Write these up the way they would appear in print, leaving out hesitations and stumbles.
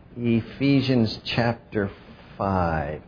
Ephesians chapter 5.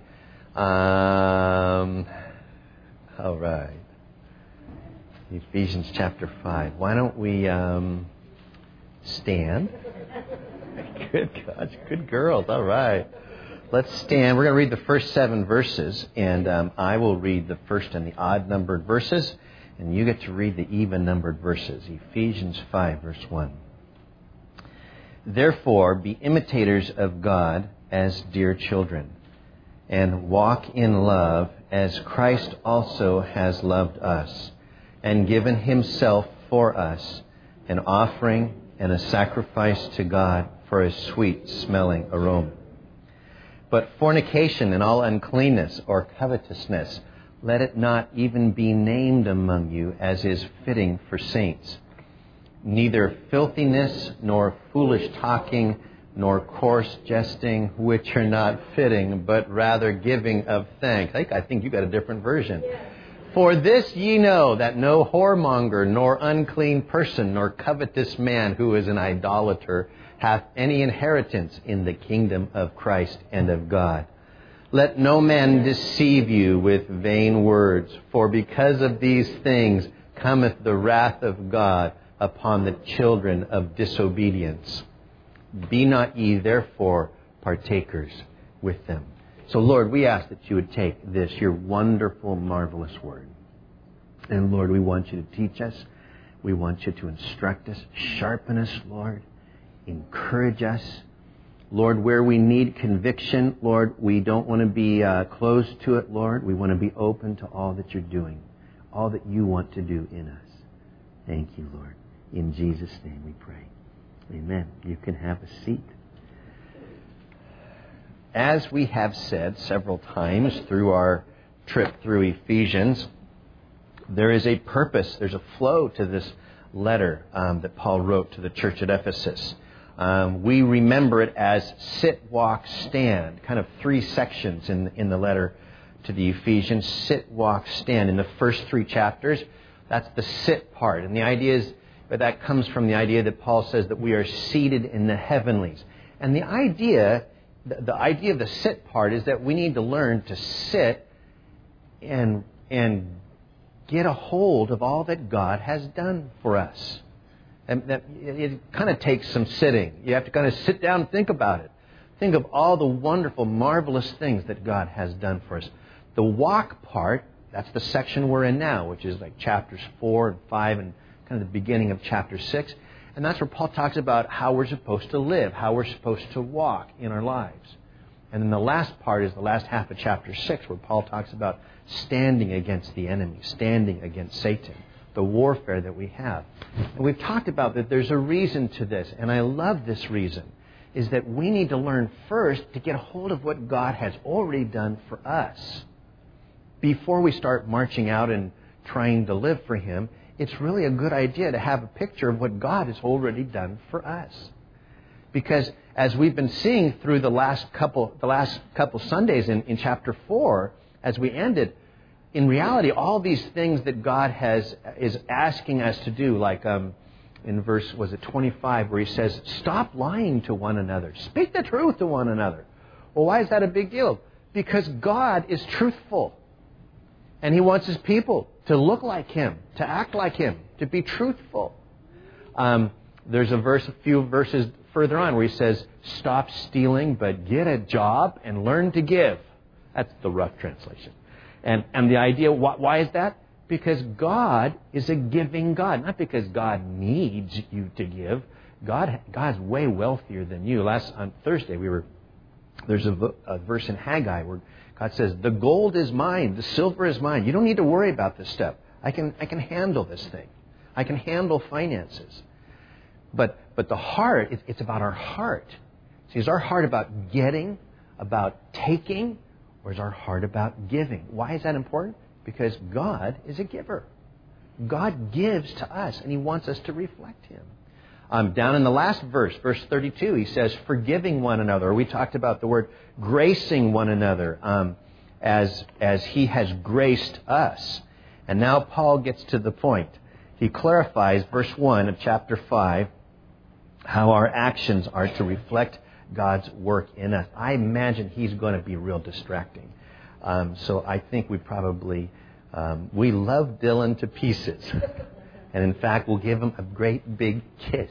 All right. Ephesians chapter 5. Why don't we stand? Good gosh, good girls. All right. Let's stand. We're going to read the first 7 verses, and I will read the first and the odd-numbered verses, and you get to read the even-numbered verses. Ephesians 5, verse 1. Therefore, be imitators of God as dear children, and walk in love as Christ also has loved us, and given Himself for us, an offering and a sacrifice to God for a sweet-smelling aroma. But fornication and all uncleanness or covetousness, let it not even be named among you as is fitting for saints. Neither filthiness, nor foolish talking, nor coarse jesting, which are not fitting, but rather giving of thanks. I think you got a different version. Yeah. For this ye know, that no whoremonger, nor unclean person, nor covetous man who is an idolater, hath any inheritance in the kingdom of Christ and of God. Let no man deceive you with vain words, for because of these things cometh the wrath of God upon the children of disobedience. Be not ye therefore partakers with them. So Lord, we ask that you would take this, your wonderful, marvelous word. And Lord, we want you to teach us. We want you to instruct us, sharpen us, Lord. Encourage us. Lord, where we need conviction, Lord, we don't want to be closed to it, Lord. We want to be open to all that you're doing, all that you want to do in us. Thank you, Lord. In Jesus' name we pray. Amen. You can have a seat. As we have said several times through our trip through Ephesians, there is a purpose, there's a flow to this letter that Paul wrote to the church at Ephesus. We remember it as sit, walk, stand, kind of 3 sections in the letter to the Ephesians. Sit, walk, stand. In the first 3 chapters, that's the sit part. And the idea is, but that comes from the idea that Paul says that we are seated in the heavenlies. And the idea of the sit part is that we need to learn to sit and get a hold of all that God has done for us. And that it kind of takes some sitting. You have to kind of sit down and think about it. Think of all the wonderful, marvelous things that God has done for us. The walk part, that's the section we're in now, which is like chapters 4 and 5 and kind of the beginning of chapter 6. And that's where Paul talks about how we're supposed to live, how we're supposed to walk in our lives. And then the last part is the last half of chapter 6, where Paul talks about standing against the enemy, standing against Satan, the warfare that we have. And we've talked about that there's a reason to this, and I love this reason, is that we need to learn first to get a hold of what God has already done for us. Before we start marching out and trying to live for Him, it's really a good idea to have a picture of what God has already done for us. Because as we've been seeing through the last couple Sundays in chapter 4, as we ended, in reality, all these things that God is asking us to do, like in verse, 25, where He says, stop lying to one another. Speak the truth to one another. Well, why is that a big deal? Because God is truthful. And He wants His people to look like Him, to act like Him, to be truthful. There's a few verses further on where He says, stop stealing, but get a job and learn to give. That's the rough translation. And the idea, why is that? Because God is a giving God. Not because God needs you to give. God's way wealthier than you. On Thursday, there's a verse in Haggai where God says, the gold is mine, the silver is mine. You don't need to worry about this stuff. I can handle this thing. I can handle finances. But the heart, it's about our heart. See, is our heart about getting, about taking, or is our heart about giving? Why is that important? Because God is a giver. God gives to us, and He wants us to reflect Him. Down in the last verse 32, He says, forgiving one another. We talked about the word gracing one another as He has graced us. And now Paul gets to the point. He clarifies verse 1 of chapter 5, how our actions are to reflect God's work in us. I imagine he's going to be real distracting. So I think we love Dylan to pieces. And in fact, we'll give him a great big kiss.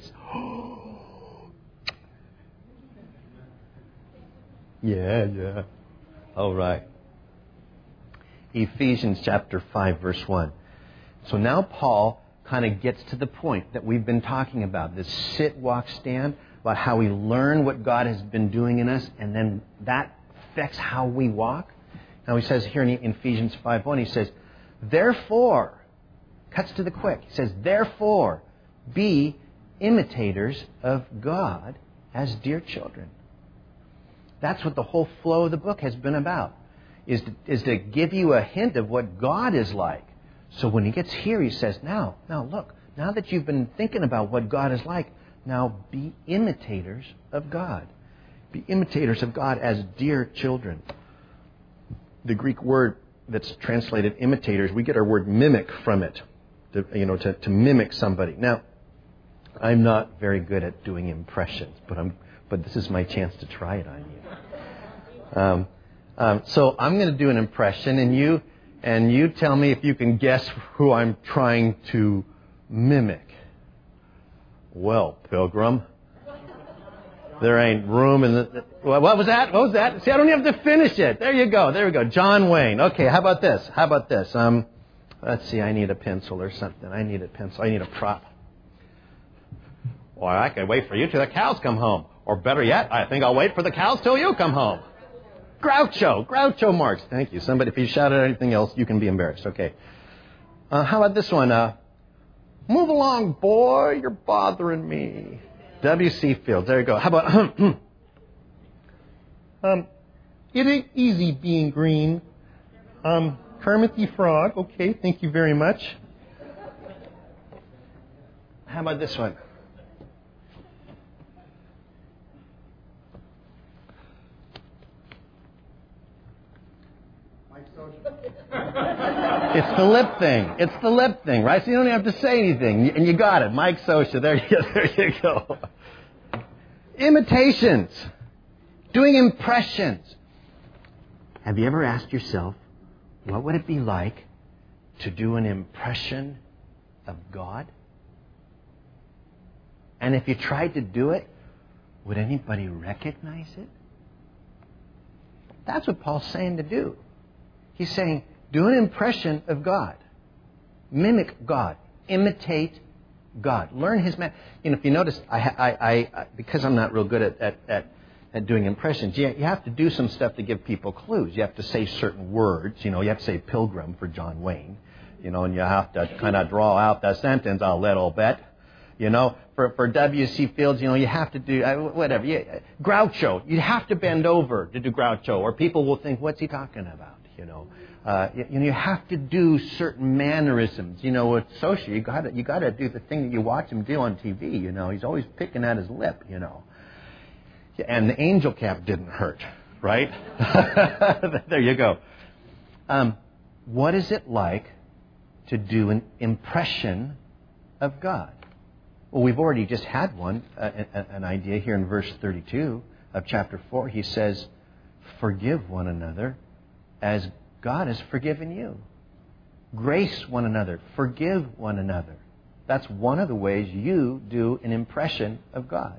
Yeah. All right. Ephesians chapter 5, verse 1. So now Paul kind of gets to the point that we've been talking about, this sit, walk, stand, about how we learn what God has been doing in us, and then that affects how we walk. Now he says here in Ephesians 5:1, he says, therefore, cuts to the quick. He says, therefore, be imitators of God as dear children. That's what the whole flow of the book has been about, is to give you a hint of what God is like. So when he gets here, he says, now look, now that you've been thinking about what God is like, now be imitators of God. Be imitators of God as dear children. The Greek word that's translated imitators, we get our word mimic from it, to mimic somebody. Now, I'm not very good at doing impressions, but this is my chance to try it on you. So I'm going to do an impression, and you tell me if you can guess who I'm trying to mimic. Well, Pilgrim, there ain't room in the... What was that? See, I don't even have to finish it. There we go. John Wayne. Okay, how about this? Let's see, I need a pencil or something. I need a prop. Well, I could wait for you till the cows come home. Or better yet, I think I'll wait for the cows till you come home. Groucho Marx. Thank you. Somebody, if you shout at anything else, you can be embarrassed. Okay. How about this one? Move along, boy. You're bothering me. W.C. Fields. There you go. How about... it ain't easy being green. Kermit the Frog. Okay, thank you very much. How about this one? It's the lip thing, right? So you don't even have to say anything. And you got it. Mike Sosha. There you go. Imitations. Doing impressions. Have you ever asked yourself, what would it be like to do an impression of God? And if you tried to do it, would anybody recognize it? That's what Paul's saying to do. He's saying, do an impression of God. Mimic God. Imitate God. Learn His man. If you notice, I because I'm not real good at doing impressions, you have to do some stuff to give people clues. You have to say certain words. You have to say Pilgrim for John Wayne. And you have to kind of draw out that sentence a little bit. For W.C. Fields, you have to do whatever. Groucho. You have to bend over to do Groucho, or people will think, what's he talking about? You have to do certain mannerisms. With Sosha, you got to do the thing that you watch him do on TV. He's always picking at his lip. And the angel cap didn't hurt, right? There you go. What is it like to do an impression of God? Well, we've already just had one, an idea here in verse 32 of chapter 4. He says, forgive one another as God has forgiven you. Grace one another. Forgive one another. That's one of the ways you do an impression of God.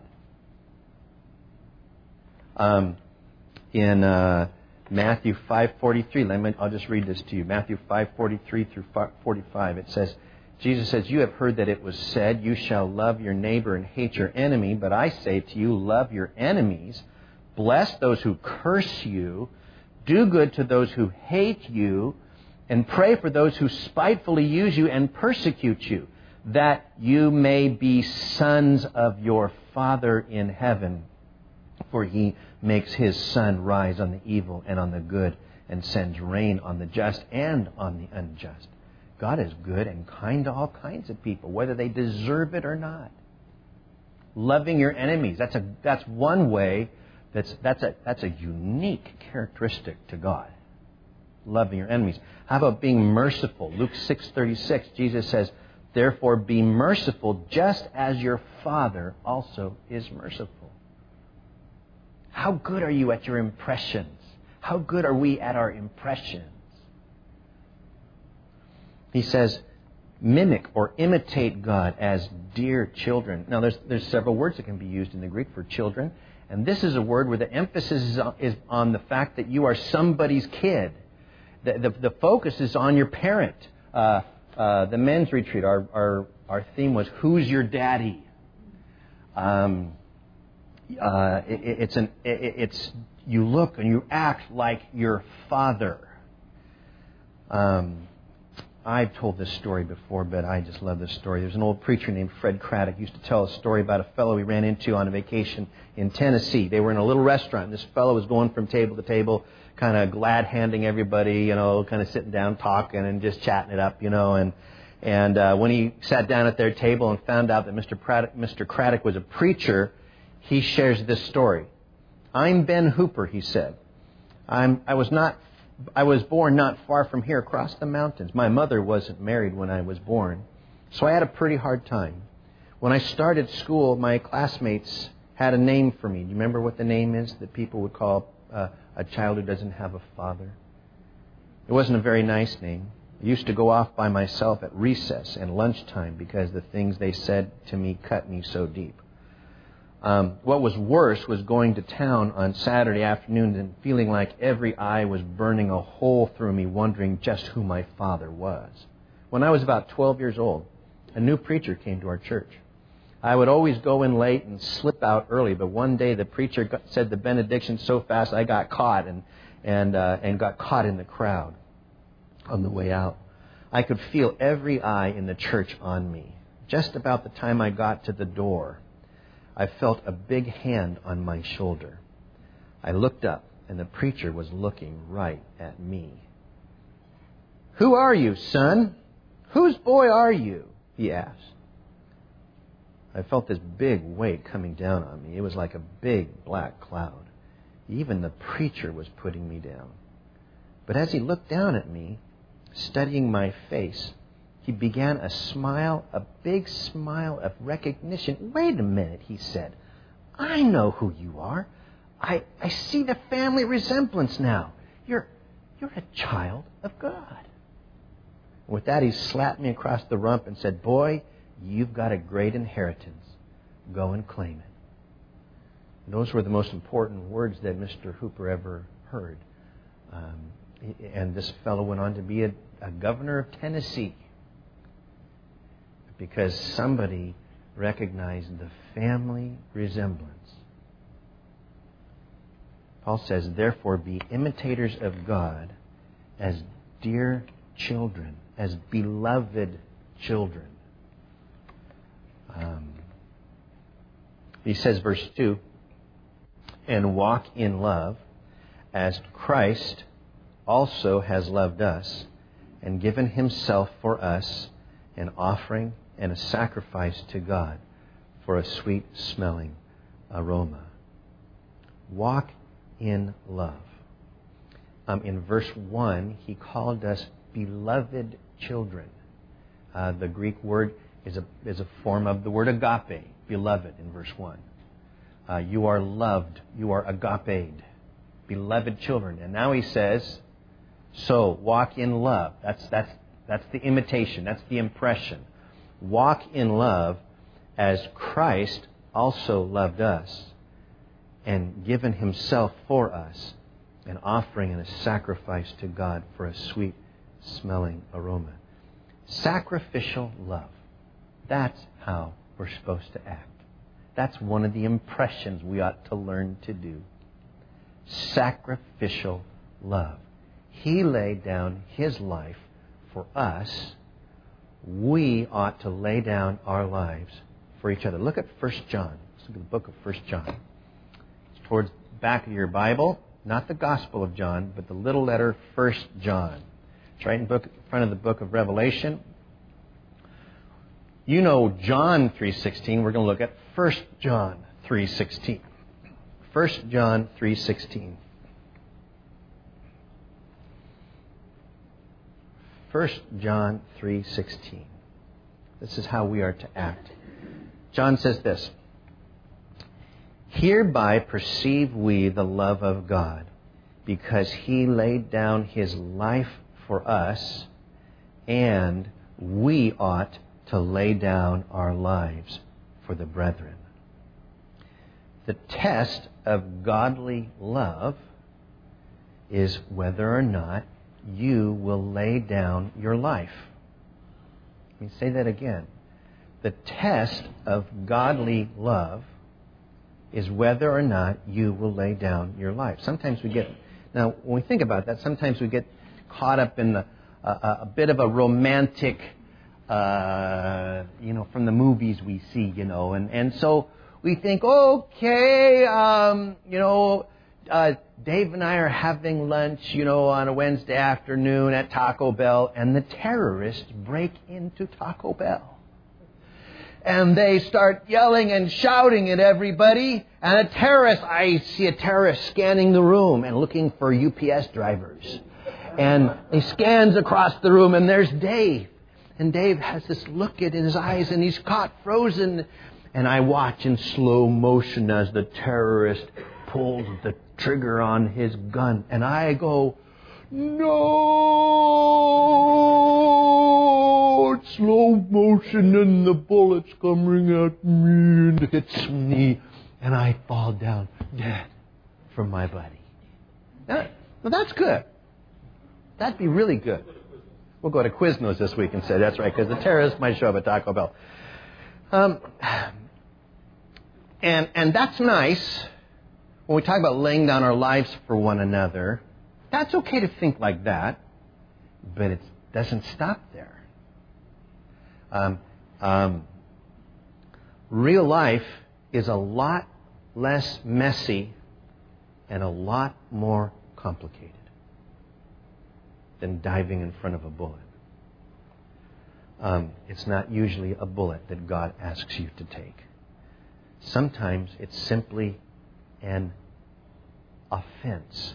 In Matthew 5:43, I'll just read this to you. Matthew 5:43 through 45. It says, Jesus says, you have heard that it was said, you shall love your neighbor and hate your enemy. But I say to you, love your enemies. Bless those who curse you. Do good to those who hate you. And pray for those who spitefully use you and persecute you, that you may be sons of your Father in heaven. For He makes His sun rise on the evil and on the good, and sends rain on the just and on the unjust. God is good and kind to all kinds of people, whether they deserve it or not. Loving your enemies, that's one way. That's a unique characteristic to God. Loving your enemies. How about being merciful? Luke 6:36, Jesus says, therefore be merciful just as your Father also is merciful. How good are you at your impressions? How good are we at our impressions? He says, mimic or imitate God as dear children. Now, there's several words that can be used in the Greek for children. And this is a word where the emphasis is on the fact that you are somebody's kid. The focus is on your parent. The men's retreat, our theme was, who's your daddy? It's you look and you act like your father. I've told this story before, but I just love this story. There's an old preacher named Fred Craddock who used to tell a story about a fellow he ran into on a vacation in Tennessee. They were in a little restaurant, and this fellow was going from table to table, kind of glad-handing everybody, kind of sitting down, talking, and just chatting it up, And when he sat down at their table and found out that Mr. Craddock was a preacher, he shares this story. I'm Ben Hooper, he said. I was born not far from here, across the mountains. My mother wasn't married when I was born, so I had a pretty hard time. When I started school, my classmates had a name for me. Do you remember what the name is that people would call a child who doesn't have a father? It wasn't a very nice name. I used to go off by myself at recess and lunchtime because the things they said to me cut me so deep. What was worse was going to town on Saturday afternoons and feeling like every eye was burning a hole through me, wondering just who my father was. When I was about 12 years old, a new preacher came to our church. I would always go in late and slip out early, but one day the preacher said the benediction so fast I got caught and got caught in the crowd on the way out. I could feel every eye in the church on me. Just about the time I got to the door, I felt a big hand on my shoulder. I looked up, and the preacher was looking right at me. "Who are you, son? Whose boy are you?" he asked. I felt this big weight coming down on me. It was like a big black cloud. Even the preacher was putting me down. But as he looked down at me, studying my face, he began a smile, a big smile of recognition. "Wait a minute," he said. "I know who you are. I see the family resemblance now. You're a child of God." With that, he slapped me across the rump and said, "Boy, you've got a great inheritance. Go and claim it." And those were the most important words that Mr. Hooper ever heard. And this fellow went on to be a governor of Tennessee, because somebody recognized the family resemblance. Paul says, "Therefore be imitators of God as dear children, as beloved children." He says, verse 2, "And walk in love as Christ also has loved us and given himself for us, an offering and a sacrifice to God for a sweet-smelling aroma." Walk in love. In verse 1, he called us beloved children. The Greek word is a form of the word agape, beloved, in verse 1. You are loved. You are agaped, beloved children. And now he says, so walk in love. That's the imitation. That's the impression. Walk in love as Christ also loved us and given himself for us, an offering and a sacrifice to God for a sweet-smelling aroma. Sacrificial love. That's how we're supposed to act. That's one of the impressions we ought to learn to do. Sacrificial love. He laid down his life for us. We ought to lay down our lives for each other. Look at 1 John. Let's look at the book of 1 John. It's towards the back of your Bible. Not the Gospel of John, but the little letter 1 John. It's right in front of the book of Revelation. You know John 3:16. We're going to look at 1 John 3:16. 1 John 3:16. 1 John 3:16. This is how we are to act. John says this: Hereby perceive we the love of God, because He laid down His life for us, and we ought to lay down our lives for the brethren. The test of godly love is whether or not you will lay down your life. Let me say that again. The test of godly love is whether or not you will lay down your life. Sometimes we get, now when we think about that, sometimes we get caught up in a bit of a romantic, from the movies we see, and so we think, okay, Dave and I are having lunch, on a Wednesday afternoon at Taco Bell, and the terrorists break into Taco Bell. And they start yelling and shouting at everybody. And I see a terrorist scanning the room and looking for UPS drivers. And he scans across the room, and there's Dave. And Dave has this look in his eyes, and he's caught frozen. And I watch in slow motion as the terrorist pulls the trigger on his gun. And I go, no! It's slow motion, and the bullet's coming at me, and it hits me. And I fall down dead from my buddy. Well, that's good. That'd be really good. We'll go to Quiznos this week and say, that's right, because the terrorists might show up at Taco Bell. And that's nice. When we talk about laying down our lives for one another, that's okay to think like that, but it doesn't stop there. Real life is a lot less messy and a lot more complicated than diving in front of a bullet. It's not usually a bullet that God asks you to take. Sometimes it's simply an offense.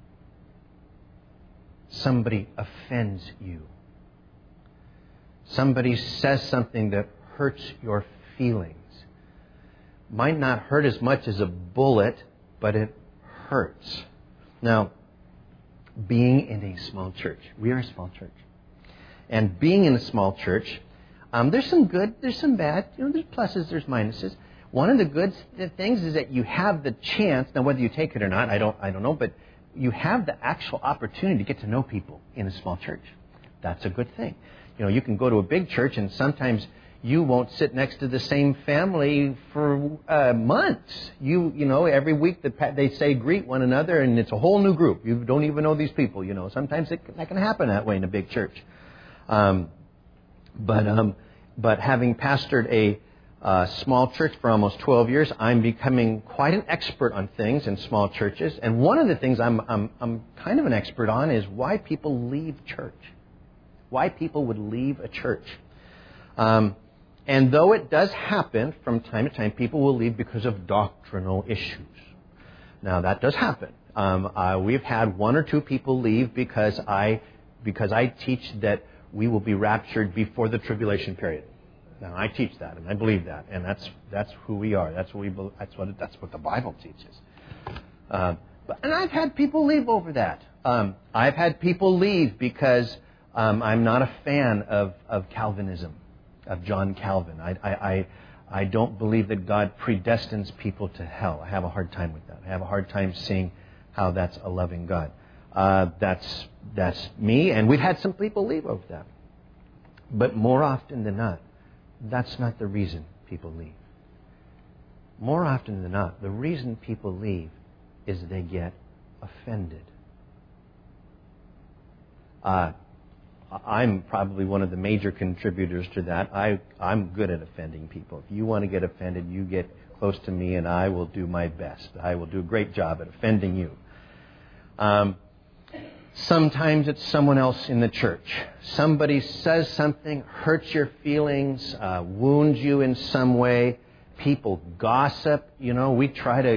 Somebody offends you. Somebody says something that hurts your feelings. Might not hurt as much as a bullet, but it hurts. Now, being in a small church. We are a small church. And being in a small church, there's some good, there's some bad. There's pluses, there's minuses. One of the good things is that you have the chance, now whether you take it or not, I don't know, but you have the actual opportunity to get to know people in a small church. That's a good thing. You can go to a big church and sometimes you won't sit next to the same family for months. Every week they say greet one another and it's a whole new group. You don't even know these people, Sometimes that can happen that way in a big church. But having pastored a small church for almost 12 years, I'm becoming quite an expert on things in small churches. And one of the things I'm kind of an expert on is why people leave church. Why people would leave a church. And though it does happen from time to time, people will leave because of doctrinal issues. Now, that does happen. We've had one or two people leave because I teach that we will be raptured before the tribulation period. Now, I teach that, and I believe that, and that's who we are. That's what the Bible teaches. And I've had people leave over that. I've had people leave because I'm not a fan of Calvinism, of John Calvin. I don't believe that God predestines people to hell. I have a hard time with that. I have a hard time seeing how that's a loving God. That's me, and we've had some people leave over that. But more often than not, that's not the reason people leave. More often than not, the reason people leave is they get offended. I'm probably one of the major contributors to that. I'm good at offending people. If you want to get offended, you get close to me and I will do my best. I will do a great job at offending you. Sometimes it's someone else in the church. Somebody says something, hurts your feelings, wounds you in some way. People gossip. We try to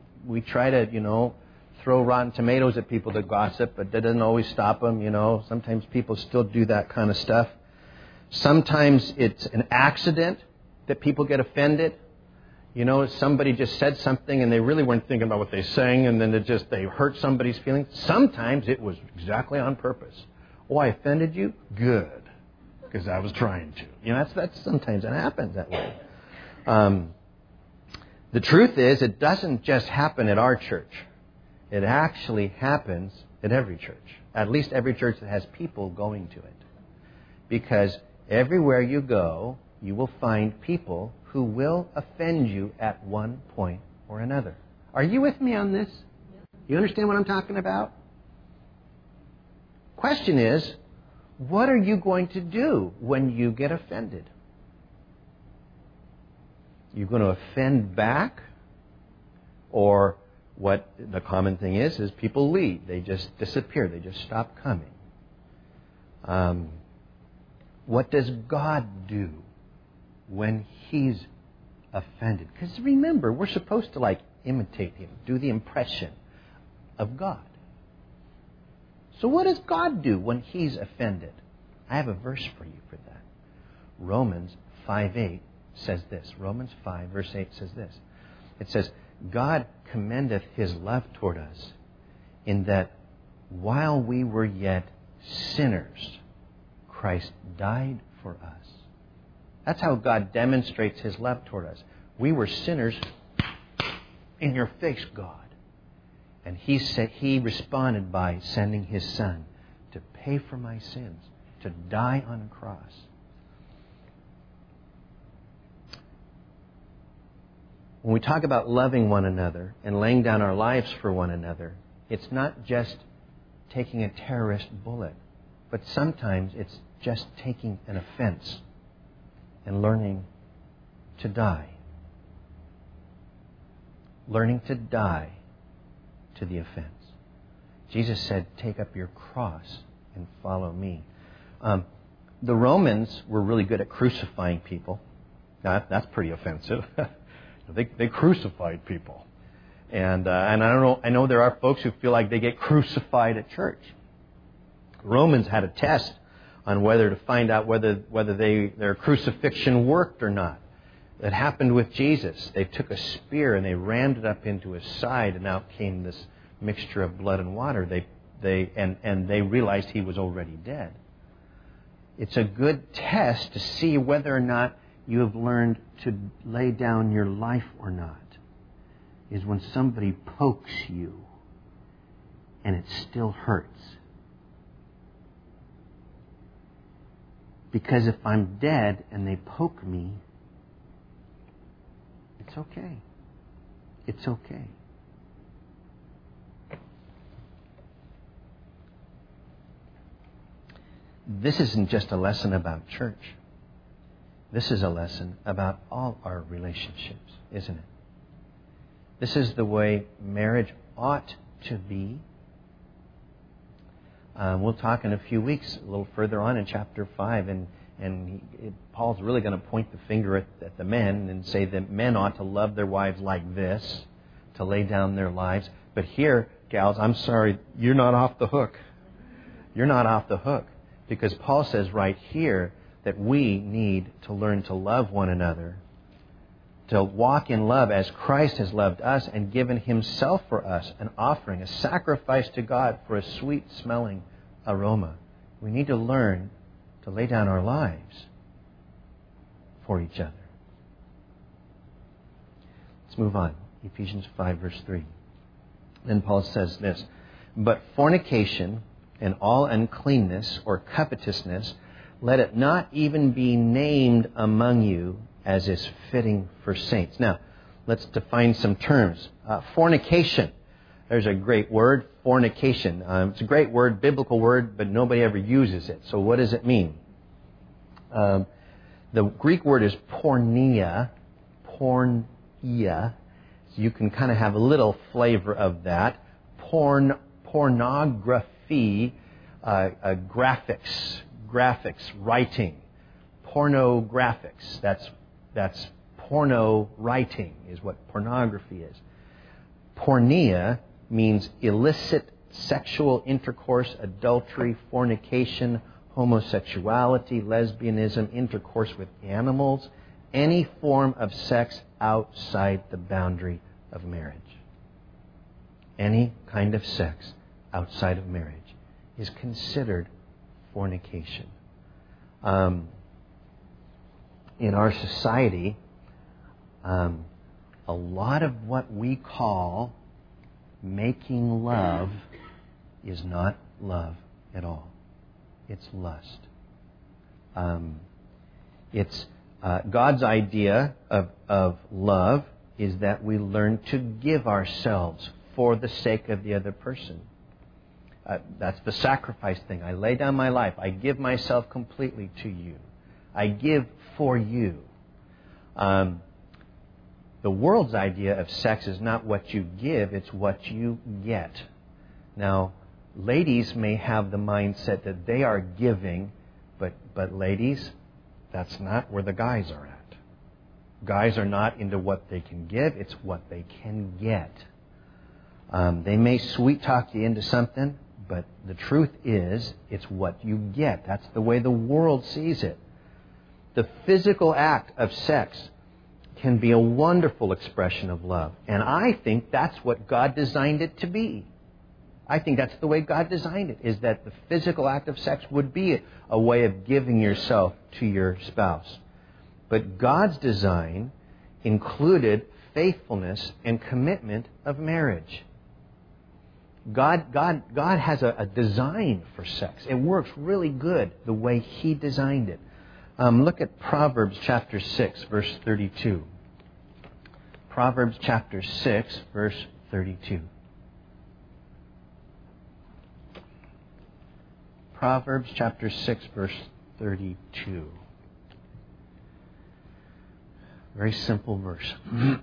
throw rotten tomatoes at people that gossip, but that doesn't always stop them. Sometimes people still do that kind of stuff. Sometimes it's an accident that people get offended. You know, somebody just said something and they really weren't thinking about what they sang, and then they hurt somebody's feelings. Sometimes it was exactly on purpose. Oh, I offended you? Good. Because I was trying to. You know, that's sometimes it happens that way. The truth is, it doesn't just happen at our church. It actually happens at every church. At least every church that has people going to it. Because everywhere you go, you will find people who will offend you at one point or another. Are you with me on this? You understand what I'm talking about? Question is, what are you going to do when you get offended? You're going to offend back? Or what the common thing is people leave. They just disappear. They just stop coming. What does God do when He's offended? Because remember, we're supposed to imitate Him, do the impression of God. So what does God do when He's offended? I have a verse for you for that. Romans 5:8 says this. Romans 5 verse 8 says this. It says, God commendeth His love toward us in that while we were yet sinners, Christ died for us. That's how God demonstrates His love toward us. We were sinners. In your face, God. And He responded by sending His Son to pay for my sins, to die on a cross. When we talk about loving one another and laying down our lives for one another, it's not just taking a terrorist bullet, but sometimes it's just taking an offense and learning to die. Learning to die to the offense. Jesus said, take up your cross and follow me. The Romans were really good at crucifying people. Now, that's pretty offensive. They crucified people. And I don't know. I know there are folks who feel like they get crucified at church. Romans had a test on whether to find out whether their crucifixion worked or not. It happened with Jesus. They took a spear and they rammed it up into his side, and out came this mixture of blood and water. They realized he was already dead. It's a good test to see whether or not you have learned to lay down your life or not, is when somebody pokes you and it still hurts. Because if I'm dead and they poke me, it's okay. It's okay. This isn't just a lesson about church. This is a lesson about all our relationships, isn't it? This is the way marriage ought to be. We'll talk in a few weeks, a little further on in chapter 5, and Paul's really going to point the finger at the men and say that men ought to love their wives like this, to lay down their lives. But here, gals, I'm sorry, you're not off the hook. You're not off the hook. Because Paul says right here that we need to learn to love one another, to walk in love as Christ has loved us and given Himself for us, an offering, a sacrifice to God for a sweet-smelling aroma. We need to learn to lay down our lives for each other. Let's move on. Ephesians 5, verse 3. Then Paul says this, but fornication and all uncleanness or covetousness, let it not even be named among you as is fitting for saints. Now, let's define some terms. Fornication. There's a great word, fornication. It's a great word, biblical word, but nobody ever uses it. So what does it mean? The Greek word is porneia. Porneia. So you can kind of have a little flavor of that. Pornography, graphics, writing. Pornographics. That's porno writing is what pornography is. Porneia means illicit sexual intercourse, adultery, fornication, homosexuality, lesbianism, intercourse with animals, any form of sex outside the boundary of marriage. Any kind of sex outside of marriage is considered fornication. In our society, a lot of what we call making love is not love at all. It's lust. It's God's idea of love is that we learn to give ourselves for the sake of the other person. That's the sacrifice thing. I lay down my life. I give myself completely to you. I give for you. The world's idea of sex is not what you give, it's what you get. Now, ladies may have the mindset that they are giving, but ladies, that's not where the guys are at. Guys are not into what they can give, it's what they can get. They may sweet talk you into something, but the truth is, it's what you get. That's the way the world sees it. The physical act of sex can be a wonderful expression of love. And I think that's what God designed it to be. I think that's the way God designed it, is that the physical act of sex would be a way of giving yourself to your spouse. But God's design included faithfulness and commitment of marriage. God has a design for sex. It works really good the way He designed it. Look at Proverbs chapter 6, verse 32. Proverbs chapter 6, verse 32. Proverbs chapter 6, verse 32. Very simple verse.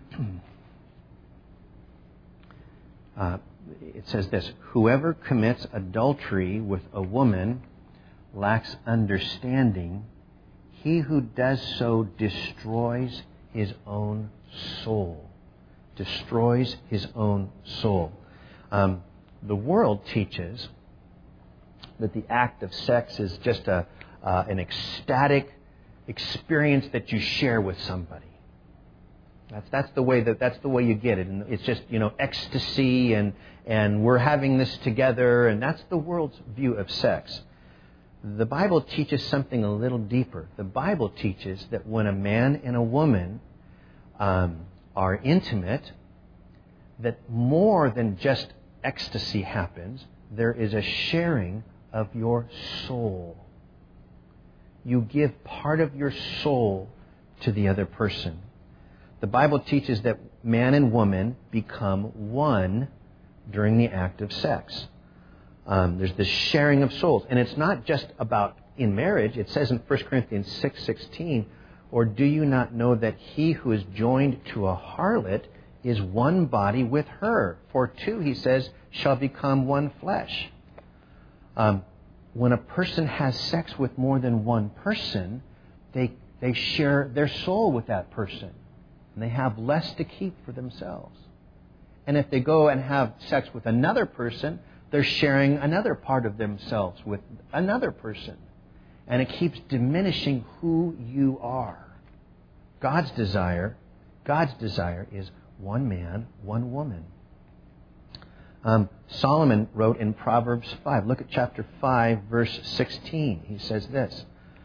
It says this: whoever commits adultery with a woman lacks understanding. He who does so destroys his own soul. Destroys his own soul. The world teaches that the act of sex is just an ecstatic experience that you share with somebody. That's the way you get it, and it's just ecstasy, and we're having this together, and that's the world's view of sex. The Bible teaches something a little deeper. The Bible teaches that when a man and a woman are intimate, that more than just ecstasy happens. There is a sharing of your soul. You give part of your soul to the other person. The Bible teaches that man and woman become one during the act of sex. There's this sharing of souls. And it's not just about in marriage. It says in 1 Corinthians 6:16, or do you not know that he who is joined to a harlot is one body with her? For two, he says, shall become one flesh. When a person has sex with more than one person, they share their soul with that person. And they have less to keep for themselves. And if they go and have sex with another person, they're sharing another part of themselves with another person. And it keeps diminishing who you are. God's desire is one man, one woman. Solomon wrote in Proverbs 5. Look at chapter 5, verse 16. He says this.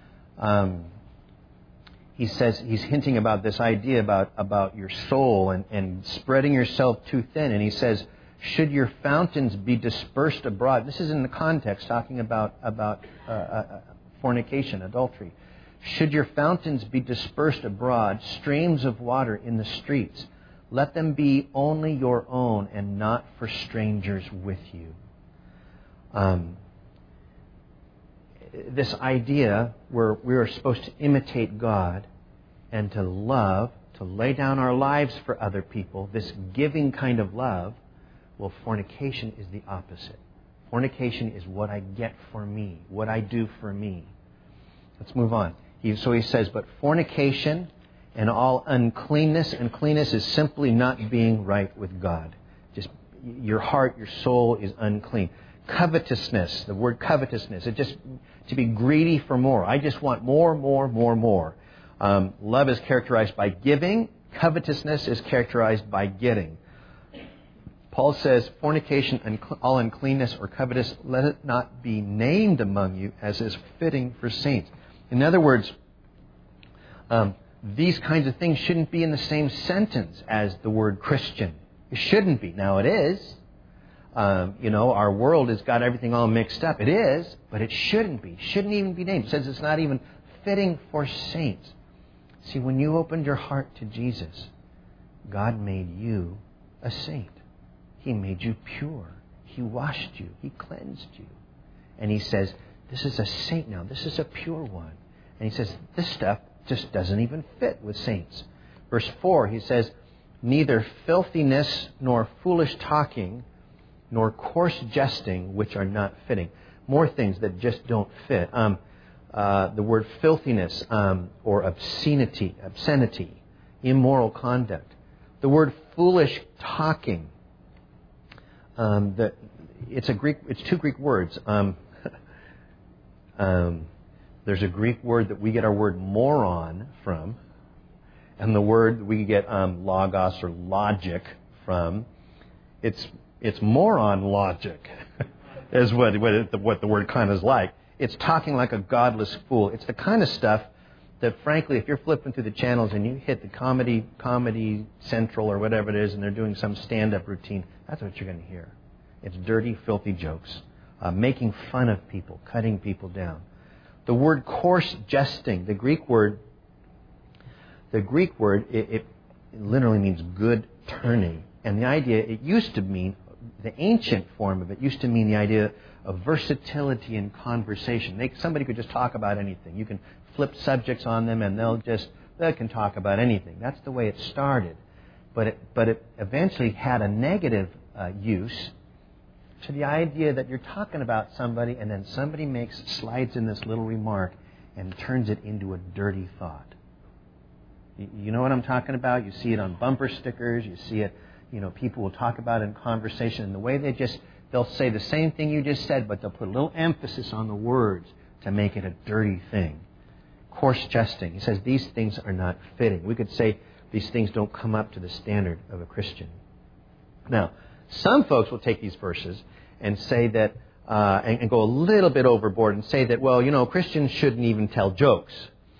He says, he's hinting about this idea about your soul and spreading yourself too thin. And he says, should your fountains be dispersed abroad? This is in the context talking about fornication, adultery. Should your fountains be dispersed abroad, streams of water in the streets, let them be only your own and not for strangers with you. This idea where we are supposed to imitate God and to love, to lay down our lives for other people, this giving kind of love, well, fornication is the opposite. Fornication is what I get for me, what I do for me. Let's move on. So he says, but fornication and all uncleanness, and cleanness is simply not being right with God. Just your heart, your soul is unclean. Covetousness, the word covetousness, it just to be greedy for more. I just want more, more, more, more. Love is characterized by giving. Covetousness is characterized by getting. Paul says, fornication, all uncleanness or covetous, let it not be named among you as is fitting for saints. In other words, these kinds of things shouldn't be in the same sentence as the word Christian. It shouldn't be. Now it is. Our world has got everything all mixed up. It is, but it shouldn't be. Shouldn't even be named. It says it's not even fitting for saints. See, when you opened your heart to Jesus, God made you a saint. He made you pure. He washed you. He cleansed you. And He says, this is a saint now. This is a pure one. And He says, this stuff just doesn't even fit with saints. Verse 4, He says, neither filthiness nor foolish talking nor coarse jesting, which are not fitting. More things that just don't fit. The word filthiness or obscenity, immoral conduct. The word foolish talking. It's two Greek words. There's a Greek word that we get our word moron from, and the word that we get logos or logic from. It's moron logic, is what the word kind of is like. It's talking like a godless fool. It's the kind of stuff that, frankly, if you're flipping through the channels and you hit the Comedy Central or whatever it is, and they're doing some stand-up routine, that's what you're going to hear. It's dirty, filthy jokes, making fun of people, cutting people down. The word coarse jesting, the Greek word, it literally means good turning. And the idea, it used to mean, the ancient form of it used to mean the idea of versatility in conversation. Somebody could just talk about anything. You can flip subjects on them and they can talk about anything. That's the way it started. But it eventually had a negative use to the idea that you're talking about somebody and then somebody slides in this little remark and turns it into a dirty thought. You know what I'm talking about? You see it on bumper stickers. You see it, people will talk about it in conversation. And the way they'll say the same thing you just said, but they'll put a little emphasis on the words to make it a dirty thing. Coarse jesting. He says these things are not fitting. We could say these things don't come up to the standard of a Christian. Now, some folks will take these verses and say that, and go a little bit overboard and say that, well, Christians shouldn't even tell jokes.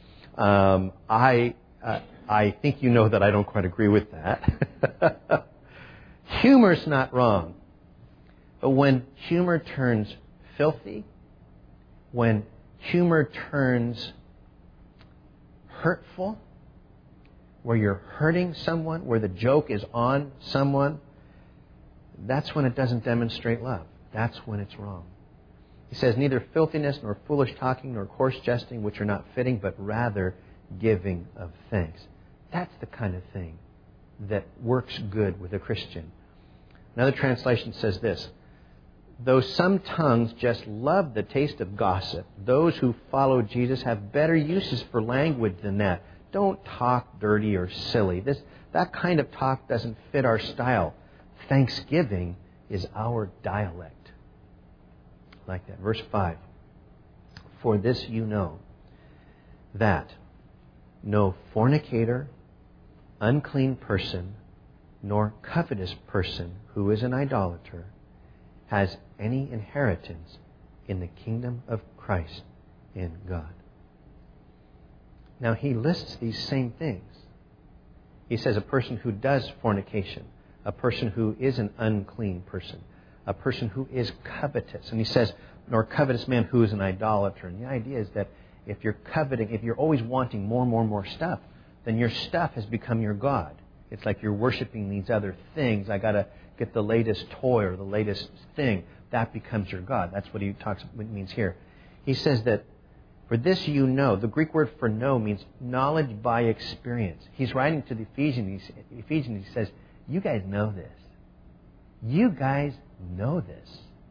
I think you know that I don't quite agree with that. Humor's not wrong. But when humor turns filthy, when humor turns hurtful, where you're hurting someone, where the joke is on someone, that's when it doesn't demonstrate love. That's when it's wrong. He says, neither filthiness nor foolish talking nor coarse jesting, which are not fitting, but rather giving of thanks. That's the kind of thing that works good with a Christian. Another translation says this: though some tongues just love the taste of gossip, those who follow Jesus have better uses for language than that. Don't talk dirty or silly. That kind of talk doesn't fit our style. Thanksgiving is our dialect. Like that. Verse 5. For this you know, that no fornicator, unclean person, nor covetous person who is an idolater has any inheritance in the kingdom of Christ in God. Now he lists these same things. He says a person who does fornication, a person who is an unclean person, a person who is covetous. And he says, nor covetous man who is an idolater. And the idea is that if you're coveting, if you're always wanting more stuff, then your stuff has become your God. It's like you're worshiping these other things. I got to get the latest toy or the latest thing. That becomes your God. That's what he means here. He says that for this you know. The Greek word for know means knowledge by experience. He's writing to the Ephesians. He says, you guys know this. You guys know this.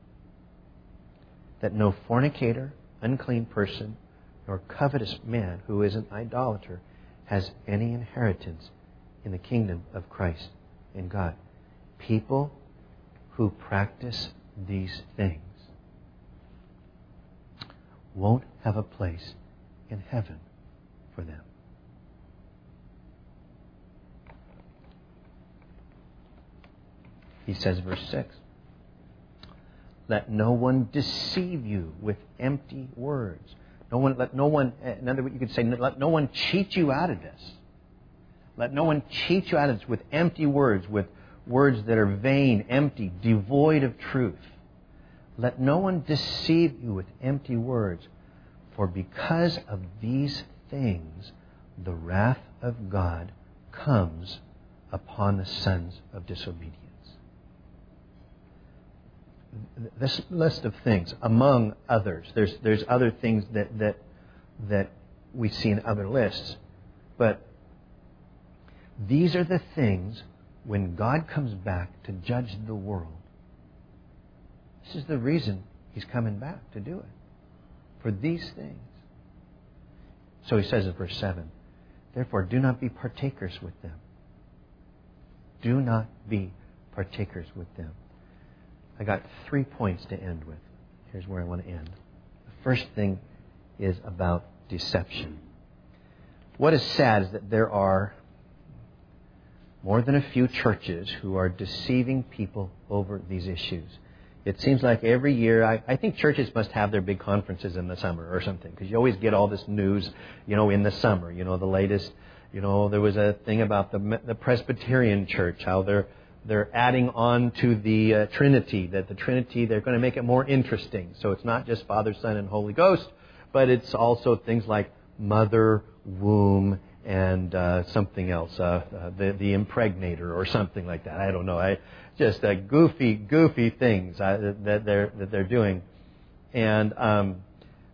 That no fornicator, unclean person, nor covetous man who is an idolater has any inheritance in the kingdom of Christ in God. People who practice these things won't have a place in heaven for them. He says, verse 6, let no one deceive you with empty words. Let no one, another way you could say, let no one cheat you out of this. Let no one cheat you out of this with empty words, with words that are vain, empty, devoid of truth. Let no one deceive you with empty words, for because of these things, the wrath of God comes upon the sons of disobedience. This list of things, among others, there's other things that we see in other lists, but these are the things when God comes back to judge the world. This is the reason He's coming back to do it. For these things. So He says in verse 7, therefore do not be partakers with them. Do not be partakers with them. I got 3 points to end with. Here's where I want to end. The first thing is about deception. What is sad is that there are more than a few churches who are deceiving people over these issues. It seems like every year, I think churches must have their big conferences in the summer or something, because you always get all this news, in the summer. The latest, there was a thing about the Presbyterian church, how they're adding on to the Trinity, that the Trinity, they're going to make it more interesting. So it's not just Father, Son, and Holy Ghost, but it's also things like mother, womb, and something else, the impregnator or something like that. I don't know. Just goofy things that they're doing. And on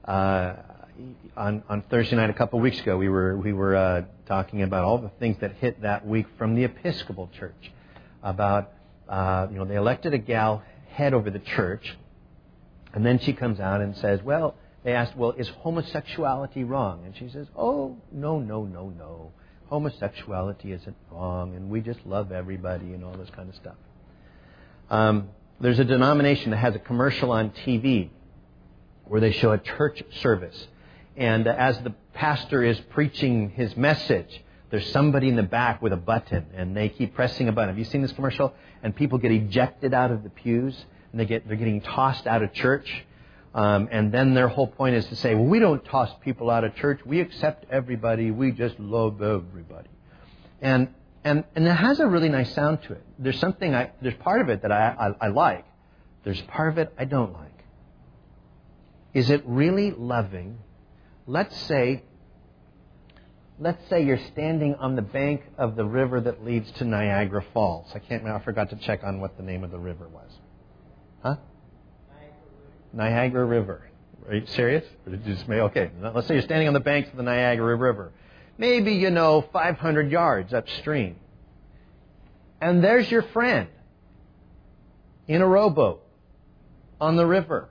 Thursday night a couple of weeks ago, we were talking about all the things that hit that week from the Episcopal Church. About they elected a gal head over the church, and then she comes out and says, well, they asked, well, is homosexuality wrong? And she says, oh, no. Homosexuality isn't wrong, and we just love everybody and all this kind of stuff. There's a denomination that has a commercial on TV where they show a church service. And as the pastor is preaching his message, there's somebody in the back with a button, and they keep pressing a button. Have you seen this commercial? And people get ejected out of the pews, and they're getting tossed out of church. And then their whole point is to say, well, we don't toss people out of church. We accept everybody. We just love everybody. And it has a really nice sound to it. There's part of it that I like. There's part of it I don't like. Is it really loving? Let's say you're standing on the bank of the river that leads to Niagara Falls. I can't remember. I forgot to check on what the name of the river was. Huh? Niagara River. Are you serious? Or did you just make, okay. Let's say you're standing on the banks of the Niagara River. Maybe, 500 yards upstream. And there's your friend in a rowboat on the river.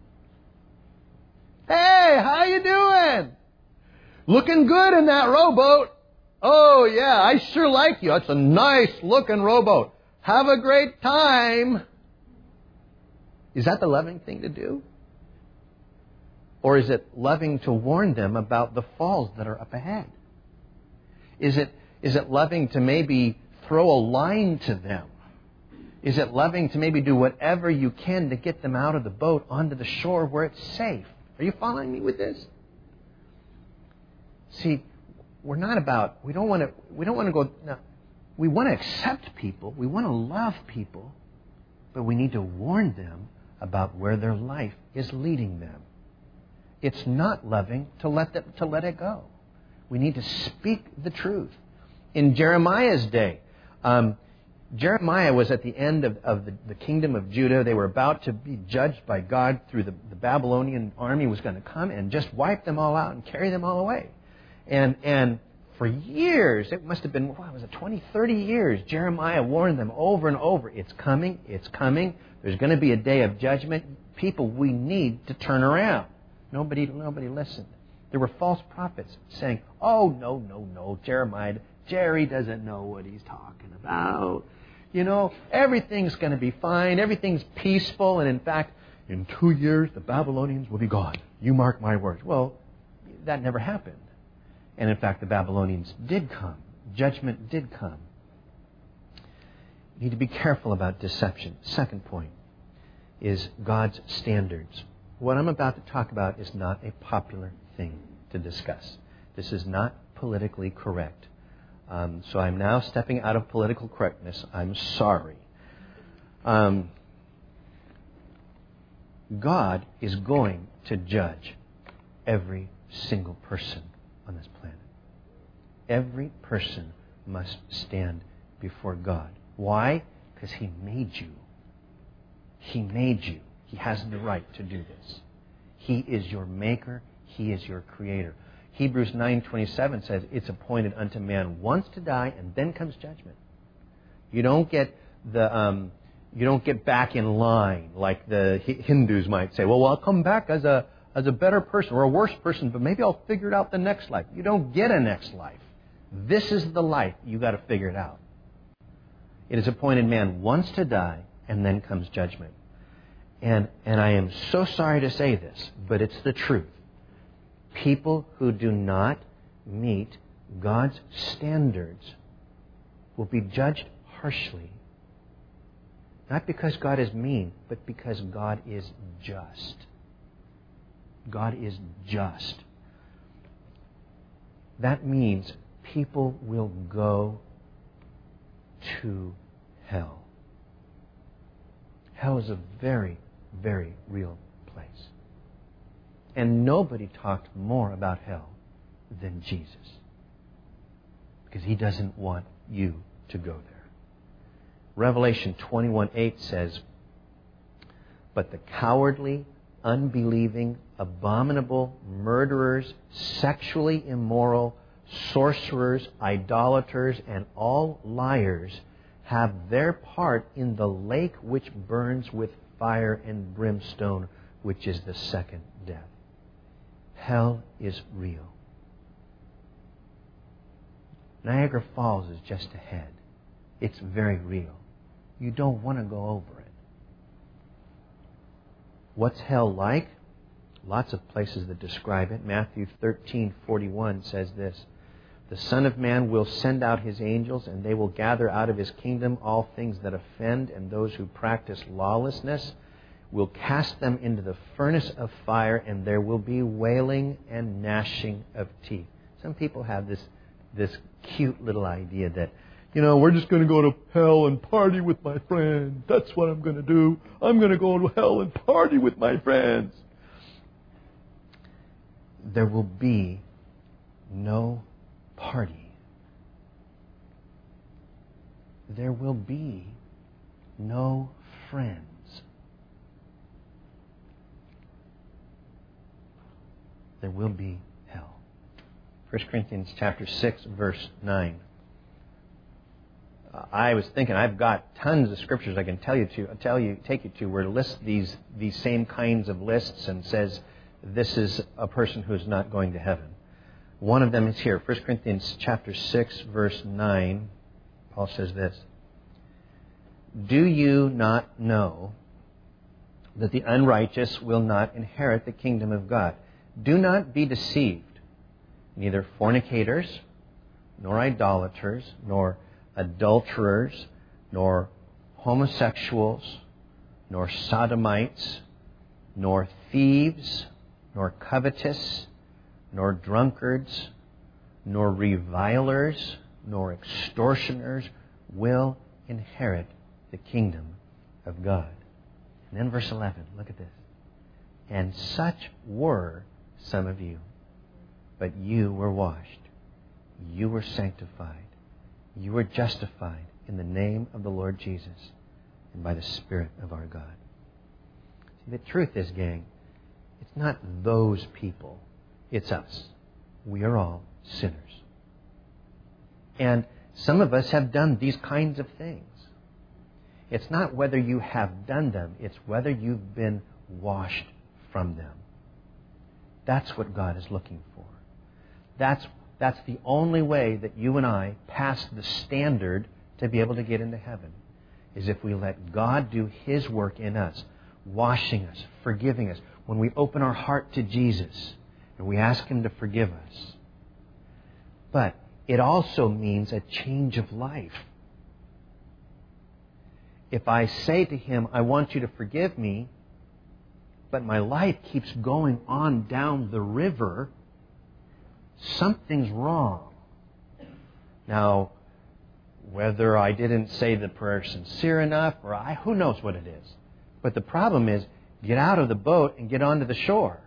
Hey, how you doing? Looking good in that rowboat. Oh, yeah, I sure like you. It's a nice looking rowboat. Have a great time. Is that the loving thing to do? Or is it loving to warn them about the falls that are up ahead? Is it loving to maybe throw a line to them? Is it loving to maybe do whatever you can to get them out of the boat onto the shore where it's safe? Are you following me with this? See, we don't want to go, no, we want to accept people, we want to love people, but we need to warn them about where their life is leading them. It's not loving to let it go. We need to speak the truth. In Jeremiah's day, Jeremiah was at the end of the kingdom of Judah. They were about to be judged by God through the Babylonian army was going to come and just wipe them all out and carry them all away. And for years, it must have been, 20, 30 years, Jeremiah warned them over and over, it's coming. There's going to be a day of judgment. People, we need to turn around. Nobody listened. There were false prophets saying, oh, no, Jerry doesn't know what he's talking about. Everything's going to be fine. Everything's peaceful. And in fact, in 2 years, the Babylonians will be gone. You mark my words. Well, that never happened. And in fact, the Babylonians did come. Judgment did come. You need to be careful about deception. Second point is God's standards. What I'm about to talk about is not a popular thing to discuss. This is not politically correct. So I'm now stepping out of political correctness. I'm sorry. God is going to judge every single person on this planet. Every person must stand before God. Why? Because He made you. He made you. He has the right to do this. He is your maker. He is your creator. Hebrews 9:27 says it's appointed unto man once to die, and then comes judgment. You don't get back in line like the Hindus might say. Well, I'll come back as a better person or a worse person, but maybe I'll figure it out the next life. You don't get a next life. This is the life. You got to figure it out. It is appointed man once to die, and then comes judgment. And I am so sorry to say this, but it's the truth. People who do not meet God's standards will be judged harshly. Not because God is mean, but because God is just. God is just. That means people will go to hell. Hell is a very, very real place. And nobody talked more about hell than Jesus. Because He doesn't want you to go there. Revelation 21:8 says, "But the cowardly, unbelieving, abominable, murderers, sexually immoral, sorcerers, idolaters, and all liars have their part in the lake which burns with fire and brimstone, which is the second death." Hell is real. Niagara Falls is just ahead. It's very real. You don't want to go over it. What's hell like? Lots of places that describe it. Matthew 13:41 says this, "The Son of Man will send out His angels, and they will gather out of His kingdom all things that offend, and those who practice lawlessness will cast them into the furnace of fire, and there will be wailing and gnashing of teeth." Some people have this cute little idea that, we're just going to go to hell and party with my friends. That's what I'm going to do. I'm going to go to hell and party with my friends. There will be no party. There will be no friends. There will be hell. 1 Corinthians chapter 6, verse 9. I was thinking I've got tons of scriptures I can take you to where it lists these same kinds of lists and says this is a person who is not going to heaven. One of them is here, 1 Corinthians chapter 6, verse 9. Paul says this, "Do you not know that the unrighteous will not inherit the kingdom of God? Do not be deceived. Neither fornicators, nor idolaters, nor adulterers, nor homosexuals, nor sodomites, nor thieves, nor covetous, nor drunkards, nor revilers, nor extortioners will inherit the kingdom of God." And then verse 11, look at this. "And such were some of you, but you were washed, you were sanctified, you were justified in the name of the Lord Jesus and by the Spirit of our God." See, the truth is, gang, it's not those people. It's us. We are all sinners. And some of us have done these kinds of things. It's not whether you have done them. It's whether you've been washed from them. That's what God is looking for. That's the only way that you and I pass the standard to be able to get into heaven, is if we let God do His work in us, washing us, forgiving us. When we open our heart to Jesus and we ask Him to forgive us. But it also means a change of life. if I say to him, I want you to forgive me, but my life keeps going on down the river, something's wrong. Now, whether I didn't say the prayer sincere enough, or who knows what it is. But the problem is, get out of the boat and get onto the shore.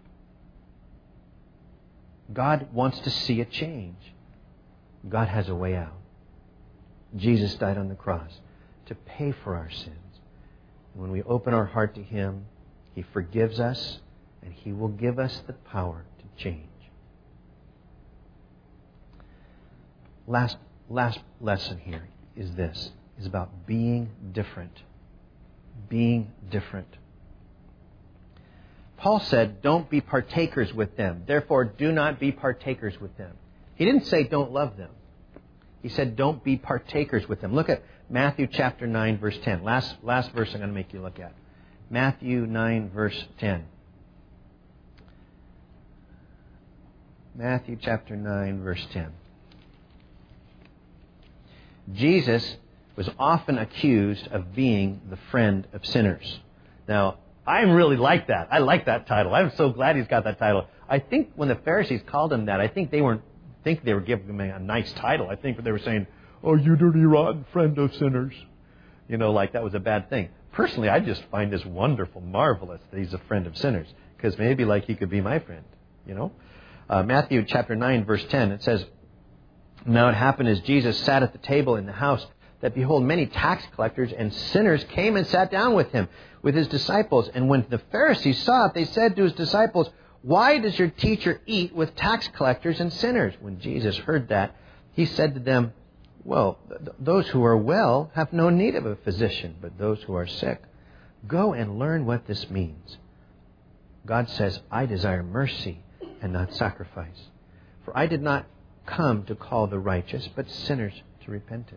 God wants to see a change. God has a way out. Jesus died on the cross to pay for our sins. When we open our heart to Him, He forgives us, and He will give us the power to change. Last lesson here is this, is about being different. Being different. Paul said, don't be partakers with them. Therefore, do not be partakers with them. He didn't say don't love them. He said don't be partakers with them. Look at Matthew chapter 9, verse 10. Last verse I'm going to make you look at. Matthew 9, verse 10. Matthew chapter 9, verse 10. Jesus was often accused of being the friend of sinners. Now, I really like that. I like that title. I'm so glad he's got that title. I think when the Pharisees called him that, I think they were giving him a nice title. I think they were saying, oh, you dirty, rotten friend of sinners. You know, like that was a bad thing. Personally, I just find this wonderful, marvelous that he's a friend of sinners. Because maybe like he could be my friend, you know. Matthew chapter 9, verse 10, it says, now it happened as Jesus sat at the table in the house that behold, many tax collectors and sinners came and sat down with him, with his disciples. And when the Pharisees saw it, they said to his disciples, why does your teacher eat with tax collectors and sinners? When Jesus heard that, he said to them, well, those who are well have no need of a physician, but those who are sick. Go and learn what this means. God says, I desire mercy and not sacrifice. For I did not come to call the righteous, but sinners to repentance.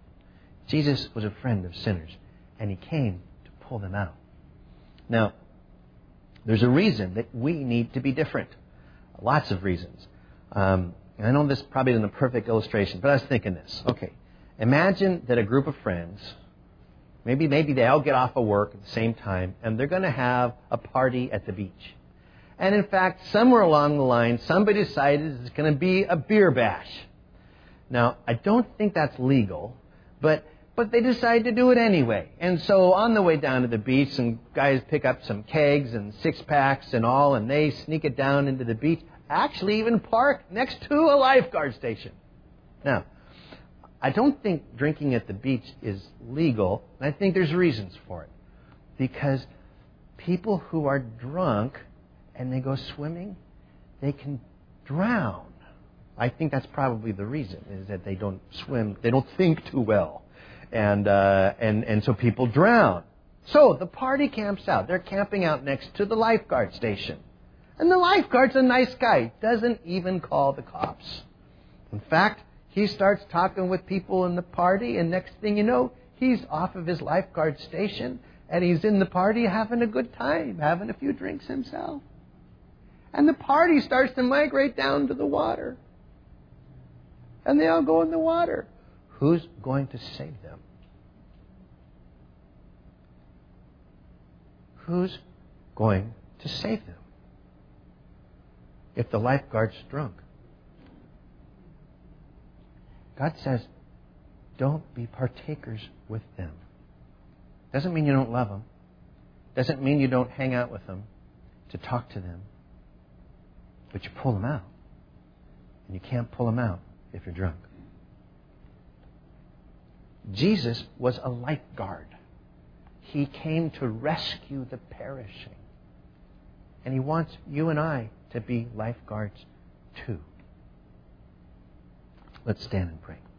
Jesus was a friend of sinners, and He came to pull them out. Now, there's a reason that we need to be different. Lots of reasons. And I know this probably isn't a perfect illustration, but I was thinking this. Okay, imagine that a group of friends, maybe they all get off of work at the same time, and they're going to have a party at the beach. And in fact, somewhere along the line, somebody decided it's going to be a beer bash. Now, I don't think that's legal, but they decided to do it anyway. And so on the way down to the beach, some guys pick up some kegs and six-packs and all, and they sneak it down into the beach, actually even park next to a lifeguard station. Now, I don't think drinking at the beach is legal, and I think there's reasons for it. Because people who are drunk and they go swimming, they can drown. I think that's probably the reason, is that they don't swim, they don't think too well. And so people drown. So the party camps out. They're camping out next to the lifeguard station. And the lifeguard's a nice guy. Doesn't even call the cops. In fact, he starts talking with people in the party, and next thing you know, he's off of his lifeguard station, and he's in the party having a good time, having a few drinks himself. And the party starts to migrate down to the water. And they all go in the water. Who's going to save them? Who's going to save them if the lifeguard's drunk? God says, don't be partakers with them. Doesn't mean you don't love them. Doesn't mean you don't hang out with them to talk to them. But you pull them out. And you can't pull them out if you're drunk. Jesus was a lifeguard. He came to rescue the perishing. And He wants you and I to be lifeguards too. Let's stand and pray.